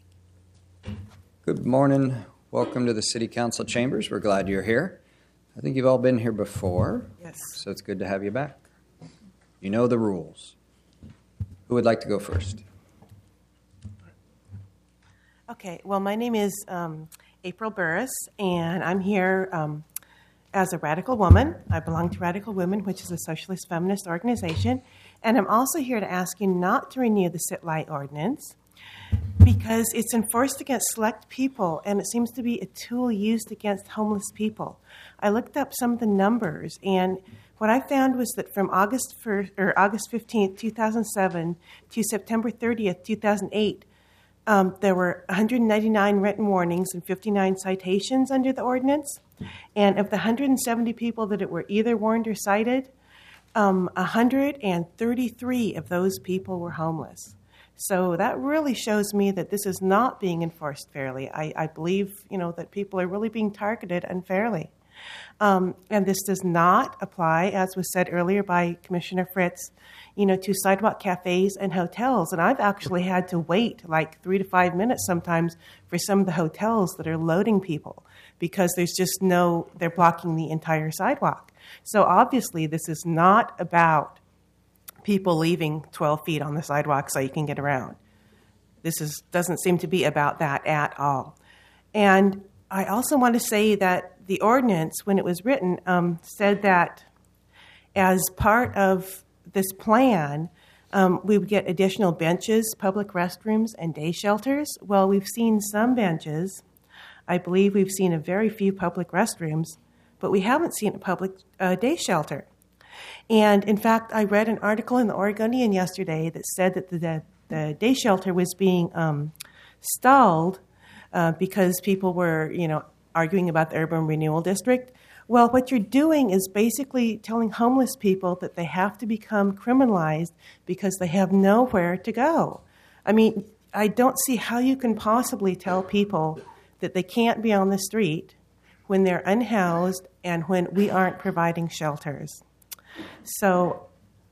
Good morning. Welcome to the City Council chambers. We're glad you're here. I think you've all been here before. Yes. So it's good to have you back. You know the rules. Who would like to go first? Okay, well, my name is um, April Burris, and I'm here um, as a radical woman. I belong to Radical Women, which is a socialist feminist organization, and I'm also here to ask you not to renew the sit-lie ordinance because it's enforced against select people, and it seems to be a tool used against homeless people. I looked up some of the numbers, and what I found was that from August first, or August fifteenth, two thousand seven to September thirtieth, two thousand eight, Um, there were one hundred ninety-nine written warnings and fifty-nine citations under the ordinance. And of the one hundred seventy people that it were either warned or cited, um, one hundred thirty-three of those people were homeless. So that really shows me that this is not being enforced fairly. I, I believe, you know, that people are really being targeted unfairly. Um, and this does not apply, as was said earlier by Commissioner Fritz, you know, to sidewalk cafes and hotels. And I've actually had to wait like three to five minutes sometimes for some of the hotels that are loading people because there's just no, they're blocking the entire sidewalk. So obviously this is not about people leaving twelve feet on the sidewalk so you can get around. This is doesn't seem to be about that at all. And I also want to say that the ordinance, when it was written, um, said that as part of this plan, um, we would get additional benches, public restrooms, and day shelters. Well, we've seen some benches. I believe we've seen a very few public restrooms, but we haven't seen a public uh, day shelter. And in fact, I read an article in the Oregonian yesterday that said that the, the day shelter was being um, stalled uh, because people were, you know, arguing about the urban renewal district. Well, what you're doing is basically telling homeless people that they have to become criminalized because they have nowhere to go. I mean, I don't see how you can possibly tell people that they can't be on the street when they're unhoused and when we aren't providing shelters. So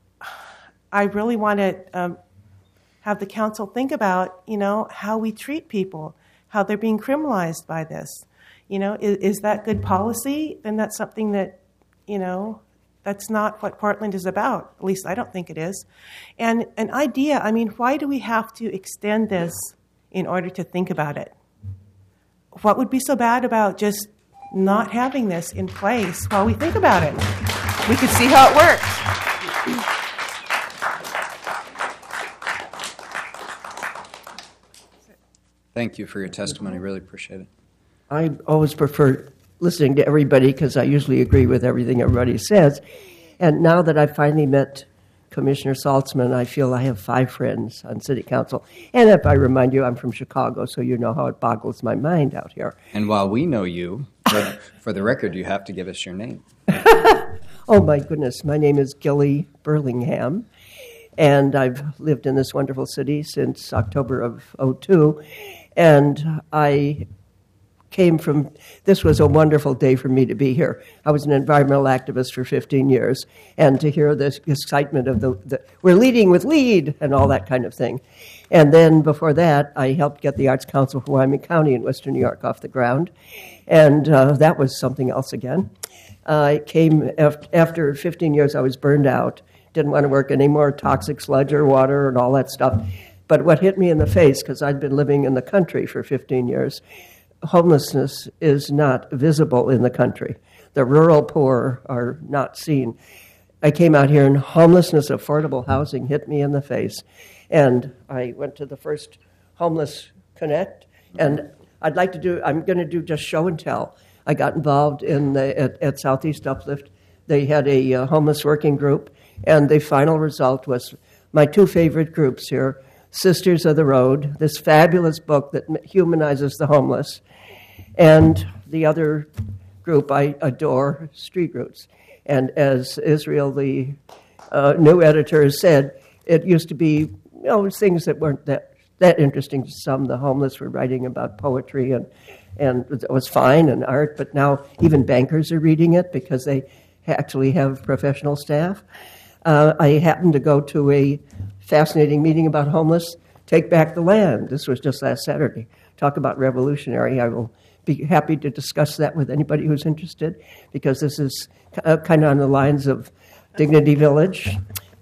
I really want to um, have the council think about, you know, how we treat people, how they're being criminalized by this. You know, is, is that good policy? Then that's something that, you know, that's not what Portland is about. At least I don't think it is. And an idea, I mean, why do we have to extend this in order to think about it? What would be so bad about just not having this in place while we think about it? We could see how it works. Thank you for your testimony. Really appreciate it. I always prefer listening to everybody because I usually agree with everything everybody says. And now that I've finally met Commissioner Saltzman, I feel I have five friends on City Council. And if I remind you, I'm from Chicago, so you know how it boggles my mind out here. And while we know you, for, for the record, you have to give us your name. Oh, my goodness. My name is Gilly Burlingham, and I've lived in this wonderful city since October of oh two. And I came from, this was a wonderful day for me to be here. I was an environmental activist for fifteen years, and to hear this excitement of the, the we're leading with LEAD and all that kind of thing. And then before that, I helped get the Arts Council for Wyoming County in Western New York off the ground, and uh, that was something else again. Uh, I came after, after fifteen years, I was burned out, didn't want to work anymore, toxic sludge or water and all that stuff. But what hit me in the face, because I'd been living in the country for fifteen years, homelessness is not visible in the country. The rural poor are not seen. I came out here and homelessness, affordable housing hit me in the face. And I went to the first Homeless Connect, and I'd like to do, I'm going to do just show and tell. I got involved in the, at, at Southeast Uplift. They had a uh, homeless working group, and the final result was my two favorite groups here, Sisters of the Road, this fabulous book that humanizes the homeless, and the other group I adore, Street Roots. And as Israel, the uh, new editor, has said, it used to be, you know, things that weren't that, that interesting to some. The homeless were writing about poetry, and, and it was fine, and art, but now even bankers are reading it because they actually have professional staff. Uh, I happened to go to a fascinating meeting about homeless, Take Back the Land. This was just last Saturday. Talk about revolutionary. I will be happy to discuss that with anybody who's interested, because this is uh, kind of on the lines of Dignity Village.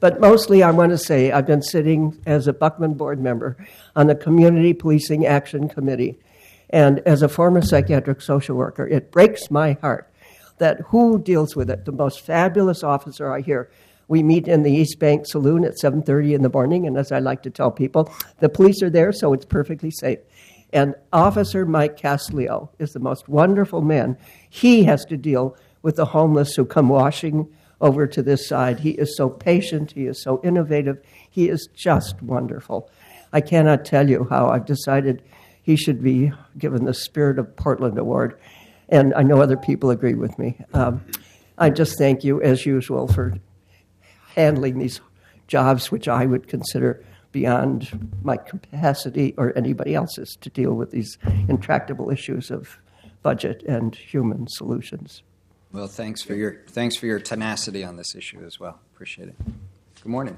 But mostly I want to say I've been sitting as a Buckman board member on the Community Policing Action Committee. And as a former psychiatric social worker, it breaks my heart that who deals with it? The most fabulous officer I hear. We meet in the East Bank Saloon at seven thirty in the morning, and as I like to tell people, the police are there, so it's perfectly safe. And Officer Mike Casleo is the most wonderful man. He has to deal with the homeless who come washing over to this side. He is so patient. He is so innovative. He is just wonderful. I cannot tell you how I've decided he should be given the Spirit of Portland Award, and I know other people agree with me. Um, I just thank you, as usual, for handling these jobs, which I would consider beyond my capacity or anybody else's to deal with these intractable issues of budget and human solutions. Well, thanks for your thanks for your tenacity on this issue as well. Appreciate it. Good morning.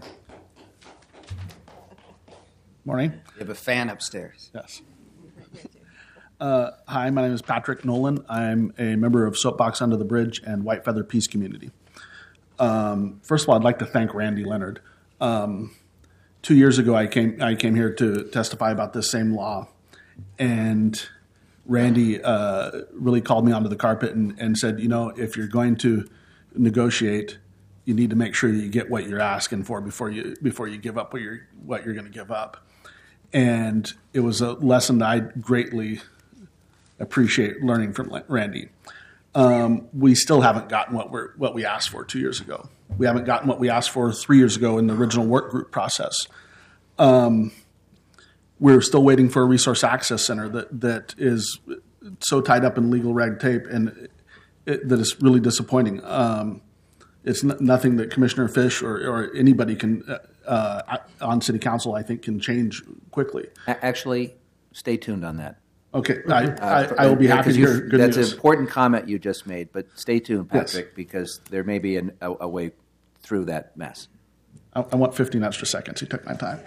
Morning. You have a fan upstairs. Yes. Uh, hi, my name is Patrick Nolan. I'm a member of Soapbox Under the Bridge and White Feather Peace Community. Um, first of all, I'd like to thank Randy Leonard. Um, two years ago, I came I came here to testify about this same law, and Randy uh, really called me onto the carpet and, and said, you know, if you're going to negotiate, you need to make sure you get what you're asking for before you before you give up what you're what you're going to give up. And it was a lesson that I greatly appreciate learning from Randy. Um, we still haven't gotten what we're what we asked for two years ago. We haven't gotten what we asked for three years ago in the original work group process. Um, we're still waiting for a resource access center that that is so tied up in legal red tape, and it, that is really disappointing. Um, it's n- nothing that Commissioner Fish or, or anybody can uh, on City Council, I think, can change quickly. Actually, stay tuned on that. Okay, I, Uh, I, I will be happy to hear good That's news. an important comment you just made, but stay tuned, Patrick, Yes. because there may be an, a, a way through that mess. I, I want fifteen extra seconds. You took my time.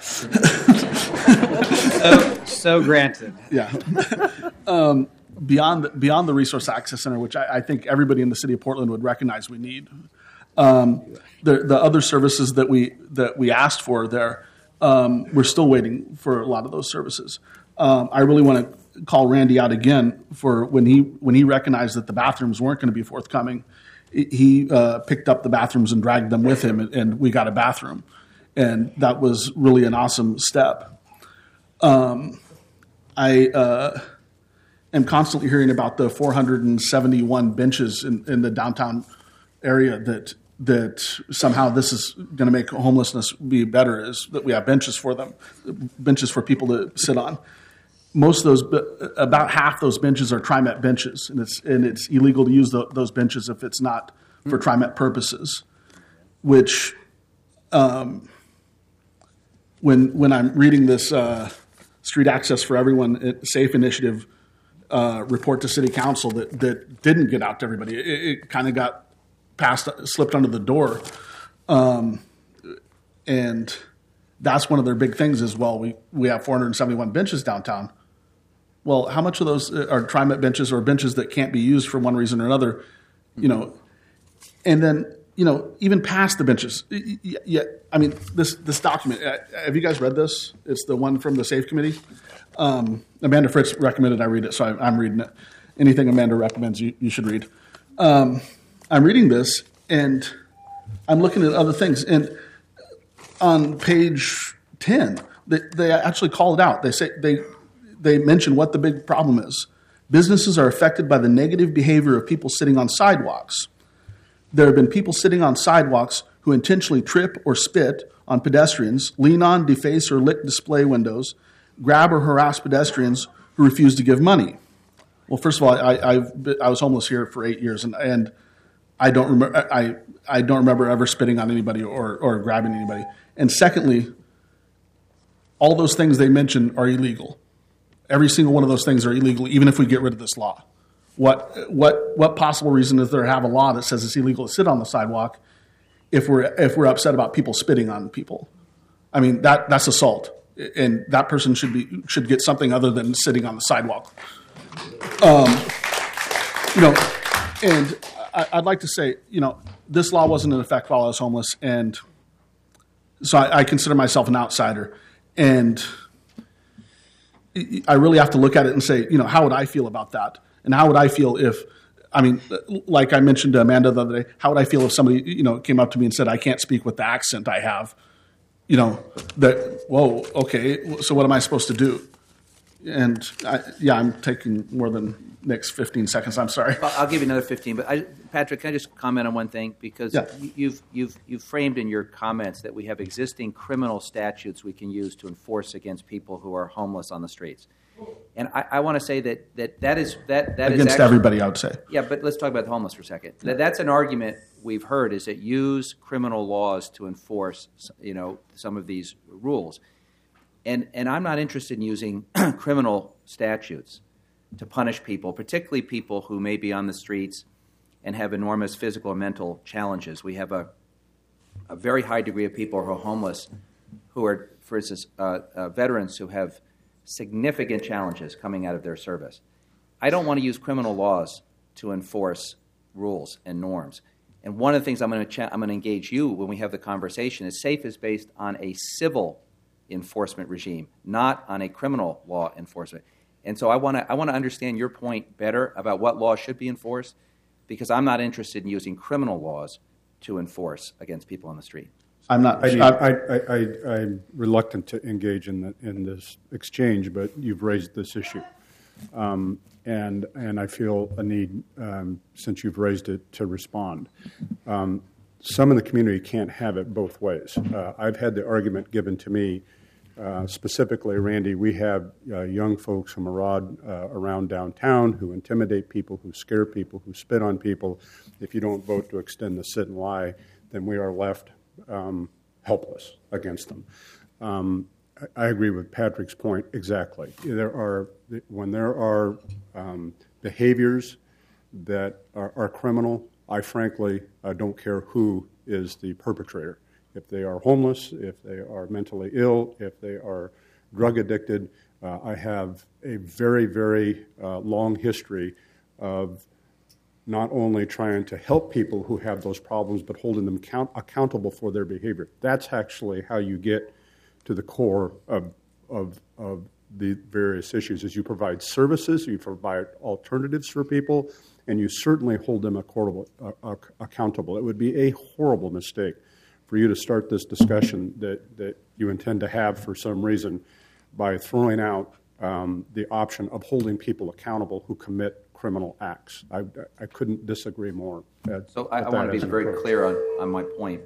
so, so granted. Yeah. um, beyond the, beyond the Resource Access Center, which I, I think everybody in the city of Portland would recognize we need, um, the the other services that we that we asked for there, um, we're still waiting for a lot of those services. Um, I really want to call Randy out again for when he when he recognized that the bathrooms weren't going to be forthcoming. He uh, picked up the bathrooms and dragged them with him, and, and we got a bathroom, and that was really an awesome step. Um, I uh, am constantly hearing about the four hundred seventy-one benches in, in the downtown area that that somehow this is going to make homelessness be better. Is that we have benches for them, benches for people to sit on. Most of those, about half those benches are TriMet benches, and it's and it's illegal to use the, those benches if it's not for TriMet purposes. Which, um, when when I'm reading this uh, Street Access for Everyone Safe Initiative uh, report to City Council that that didn't get out to everybody, it, it kind of got passed, slipped under the door, um, and that's one of their big things. Is well, we we have four hundred seventy-one benches downtown. Well, how much of those are TriMet benches or benches that can't be used for one reason or another? You know, and then, you know, even past the benches. Yeah, I mean, this this document, have you guys read this? It's the one from the Safe Committee. Um, Amanda Fritz recommended I read it, so I, I'm reading it. Anything Amanda recommends, you, you should read. Um, I'm reading this, and I'm looking at other things. And on page ten, they, they actually call it out. They say they they mention what the big problem is. Businesses are affected by the negative behavior of people sitting on sidewalks. There have been people sitting on sidewalks who intentionally trip or spit on pedestrians, lean on, deface, or lick display windows, grab or harass pedestrians who refuse to give money. Well, first of all, I, I've been, I was homeless here for eight years, and, and I don't remember I, I don't remember ever spitting on anybody or, or grabbing anybody. And secondly, all those things they mention are illegal. Every single one of those things are illegal, even if we get rid of this law. What what what possible reason is there to have a law that says it's illegal to sit on the sidewalk if we're if we're upset about people spitting on people? I mean, that that's assault, and that person should be should get something other than sitting on the sidewalk. Um, you know, and I, I'd like to say, you know, this law wasn't in effect while I was homeless, and So I, I consider myself an outsider, and I really have to look at it and say, you know, how would I feel about that? And how would I feel if, I mean, like I mentioned to Amanda the other day, how would I feel if somebody, you know, came up to me and said, I can't speak with the accent I have? You know, that, whoa, okay, so what am I supposed to do? And I, yeah, I'm taking more than next fifteen seconds. I'm sorry. I'll, I'll give you another fifteen. But I, Patrick, can I just comment on one thing? Because yeah. you've you've you've framed in your comments that we have existing criminal statutes we can use to enforce against people who are homeless on the streets. And I, I want to say that that that is that that against is actually, everybody, I would say. Yeah, but let's talk about the homeless for a second. That, that's an argument we've heard, is that use criminal laws to enforce, you know, some of these rules. And and I'm not interested in using criminal statutes to punish people, particularly people who may be on the streets and have enormous physical and mental challenges. We have a a very high degree of people who are homeless, who are, for instance, uh, uh, veterans who have significant challenges coming out of their service. I don't want to use criminal laws to enforce rules and norms. And one of the things I'm going to ch- I'm going to engage you when we have the conversation is SAFE is based on a civil enforcement regime, not on a criminal law enforcement. And so I want to I want to understand your point better about what laws should be enforced, because I'm not interested in using criminal laws to enforce against people on the street. I'm not. I, need, I, I, I, I'm reluctant to engage in the, in this exchange, but you've raised this issue, um, and and I feel a need, um, since you've raised it, to respond. Um, some in the community can't have it both ways. Uh, I've had the argument given to me. Uh, specifically, Randy, we have uh, young folks who maraud uh, around downtown, who intimidate people, who scare people, who spit on people. If you don't vote to extend the sit and lie, then we are left um, helpless against them. Um, I, I agree with Patrick's point exactly. There are when there are um, behaviors that are, are criminal, I frankly uh, don't care who is the perpetrator. If they are homeless, if they are mentally ill, if they are drug addicted, uh, I have a very, very uh, long history of not only trying to help people who have those problems, but holding them count- accountable for their behavior. That's actually how you get to the core of, of, of the various issues, is you provide services, you provide alternatives for people, and you certainly hold them accountable. Uh, accountable. It would be a horrible mistake for you to start this discussion that, that you intend to have for some reason by throwing out um, the option of holding people accountable who commit criminal acts. I, I couldn't disagree more. At, so I, at I want to be very approach. clear on, on my point.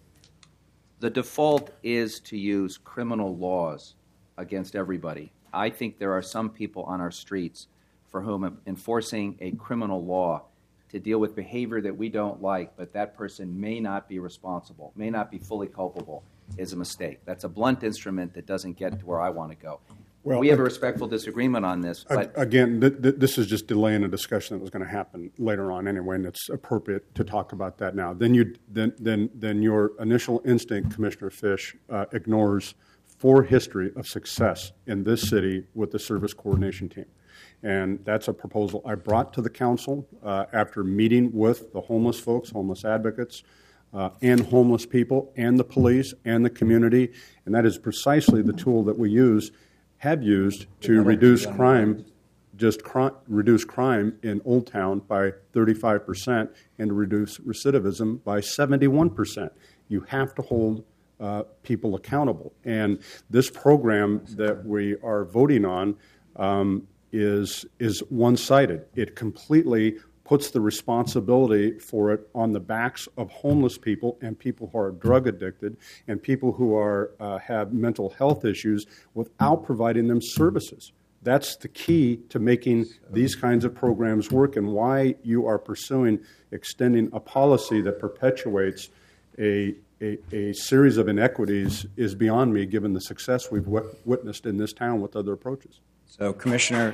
The default is to use criminal laws against everybody. I think there are some people on our streets for whom enforcing a criminal law to deal with behavior that we don't like, but that person may not be responsible, may not be fully culpable, is a mistake. That's a blunt instrument that doesn't get to where I want to go. Well, we have a respectful disagreement on this. But again, th- th- this is just delaying a discussion that was going to happen later on anyway, and it's appropriate to talk about that now. Then you, then, then, then your initial instinct, Commissioner Fish, uh, ignores four history of success in this city with the service coordination team. And that's a proposal I brought to the council uh, after meeting with the homeless folks, homeless advocates, uh, and homeless people, and the police, and the community. And that is precisely the tool that we use, have used, to reduce crime, just cri- reduce crime in Old Town by thirty-five percent and to reduce recidivism by seventy-one percent. You have to hold uh, people accountable. And this program that we are voting on um, is is one-sided. It completely puts the responsibility for it on the backs of homeless people and people who are drug addicted and people who are uh, have mental health issues without providing them services. That's the key to making these kinds of programs work, and why you are pursuing extending a policy that perpetuates a a, a series of inequities is beyond me, given the success we've w- witnessed in this town with other approaches. So, Commissioner,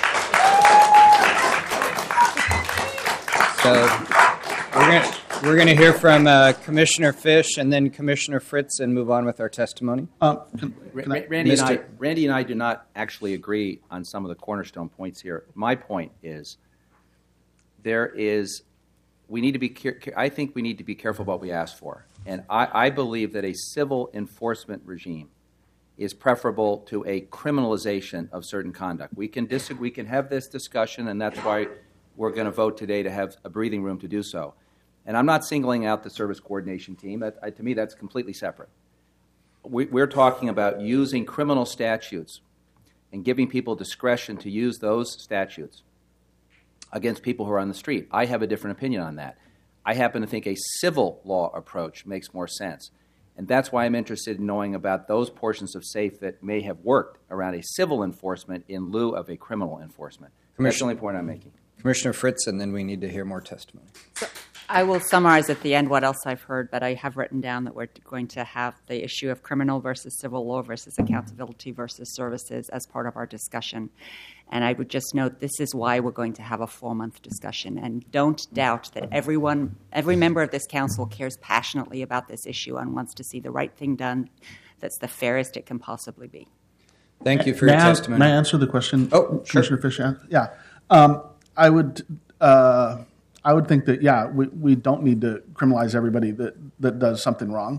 so we're going we're going to hear from uh, Commissioner Fish and then Commissioner Fritz, and move on with our testimony. Um, can, Ra- can I, Randy and I, Mister Randy and I do not actually agree on some of the cornerstone points here. My point is, there is, we need to be. Care- I think we need to be careful what we ask for. And I, I believe that a civil enforcement regime is preferable to a criminalization of certain conduct. We can disagree, we can have this discussion, and that's why we're going to vote today to have a breathing room to do so. And I'm not singling out the service coordination team. That, I, to me, that's completely separate. We, we're talking about using criminal statutes and giving people discretion to use those statutes against people who are on the street. I have a different opinion on that. I happen to think a civil law approach makes more sense. And that's why I'm interested in knowing about those portions of SAFE that may have worked around a civil enforcement in lieu of a criminal enforcement. That's the only point I'm making. Commissioner Fritz, and then we need to hear more testimony. So I will summarize at the end what else I've heard, but I have written down that we're going to have the issue of criminal versus civil law versus accountability versus services as part of our discussion. And I would just note this is why we're going to have a four-month discussion. And don't doubt that everyone, every member of this council cares passionately about this issue and wants to see the right thing done that's the fairest it can possibly be. Thank you for may your I, testimony. May I answer the question? Oh, Commissioner sure. Fisher? Yeah. Um, I would uh, I would think that, yeah, we, we don't need to criminalize everybody that, that does something wrong.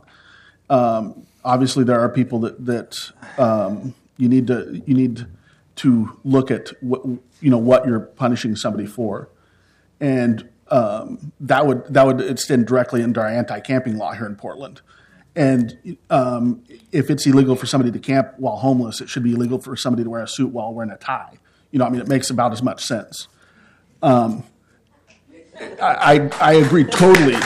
Um, obviously, there are people that, that um, you need to you need to look at what, you know, what you're punishing somebody for. And um, that would that would extend directly into our anti-camping law here in Portland. And um, if it's illegal for somebody to camp while homeless, it should be illegal for somebody to wear a suit while wearing a tie. You know, I mean, it makes about as much sense. Um, I, I I agree totally.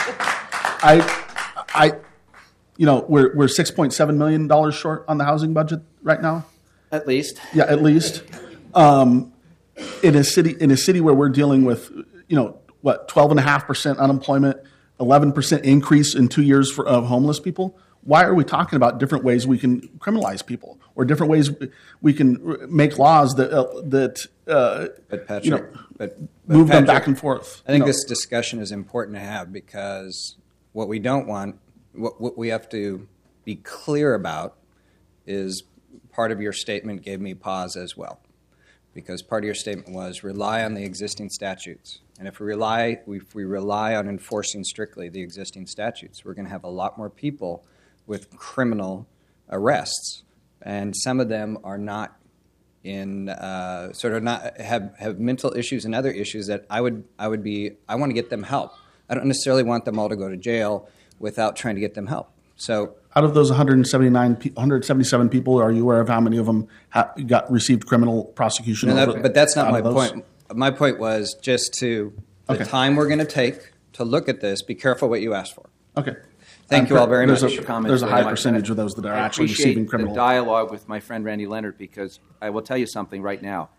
I I you know we're we're six point seven million dollars short on the housing budget right now. At least, yeah, at least. Um, in a city in a city where we're dealing with, you know, what, twelve and a half percent unemployment, eleven percent increase in two years for of homeless people. Why are we talking about different ways we can criminalize people, or different ways we can make laws that uh, that uh, but Patrick, you know, but, but move them Patrick, back and forth? I think you know? this discussion is important to have because what we don't want, what, what we have to be clear about is part of your statement gave me pause as well, because part of your statement was rely on the existing statutes. And if we rely, if we rely on enforcing strictly the existing statutes, we're going to have a lot more people with criminal arrests, and some of them are not in uh, sort of not have, have mental issues and other issues that I would I would be I want to get them help. I don't necessarily want them all to go to jail without trying to get them help. So out of those one hundred seventy-nine, one hundred seventy-seven people, are you aware of how many of them ha- got received criminal prosecution? No, that, over, but that's not my those? point. My point was just to the Okay. time we're going to take to look at this. Be careful what you ask for. Okay. Thank Um, you all very there's much. A, there's a high percentage of those that are I actually appreciate receiving criminal. the dialogue with my friend Randy Leonard, because I will tell you something right now.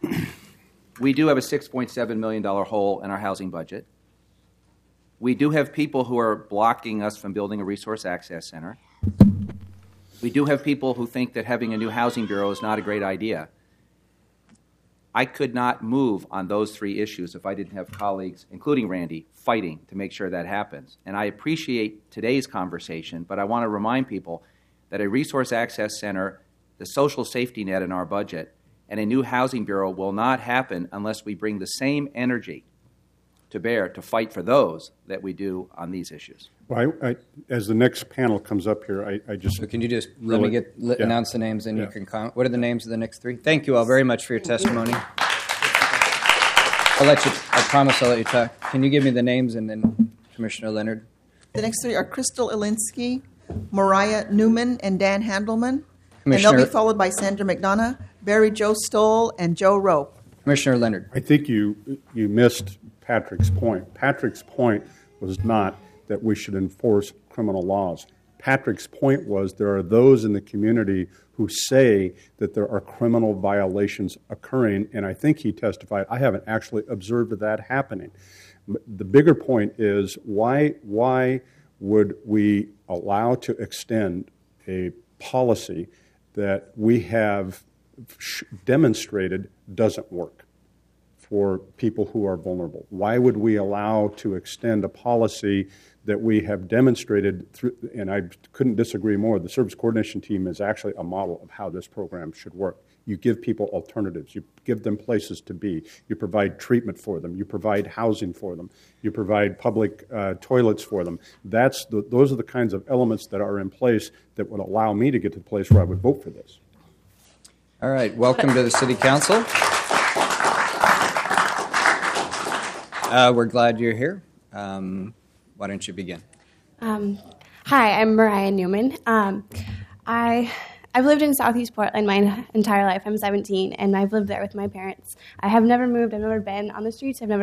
We do have a six point seven million dollars hole in our housing budget. We do have people who are blocking us from building a resource access center. We do have people who think that having a new housing bureau is not a great idea. I could not move on those three issues if I didn't have colleagues, including Randy, fighting to make sure that happens. And I appreciate today's conversation, but I want to remind people that a resource access center, the social safety net in our budget, and a new housing bureau will not happen unless we bring the same energy to bear to fight for those that we do on these issues. Well, I, I, as the next panel comes up here, I, I just So can you just really, let me get let, yeah. announce the names, and Yeah. you can comment. What are the names of the next three? Thank you all very much for your testimony. I'll let you. I promise I'll let you talk. Can you give me the names and then Commissioner Leonard? The next three are Crystal Elinsky, Mariah Newman, and Dan Handelman. And Commissioner- they'll be followed by Sandra McDonough, Barry Joe Stoll, and Joe Rope. Commissioner Leonard. I think you you missed Patrick's point. Patrick's point was not that we should enforce criminal laws. Patrick's point was there are those in the community who say that there are criminal violations occurring, and I think he testified, I haven't actually observed that happening. The bigger point is why why would we allow to extend a policy that we have demonstrated doesn't work for people who are vulnerable? Why would we allow to extend a policy that we have demonstrated through, and I couldn't disagree more, the service coordination team is actually a model of how this program should work. You give people alternatives. You give them places to be. You provide treatment for them. You provide housing for them. You provide public uh, toilets for them. That's the, those are the kinds of elements that are in place that would allow me to get to the place where I would vote for this. All right, welcome to the City Council. Uh, we're glad you're here. Um, why don't you begin? Um, hi, I'm Mariah Newman. Um, I, I've lived in Southeast Portland my entire life. I'm seventeen, and I've lived there with my parents. I have never moved. I've never been on the streets. I've never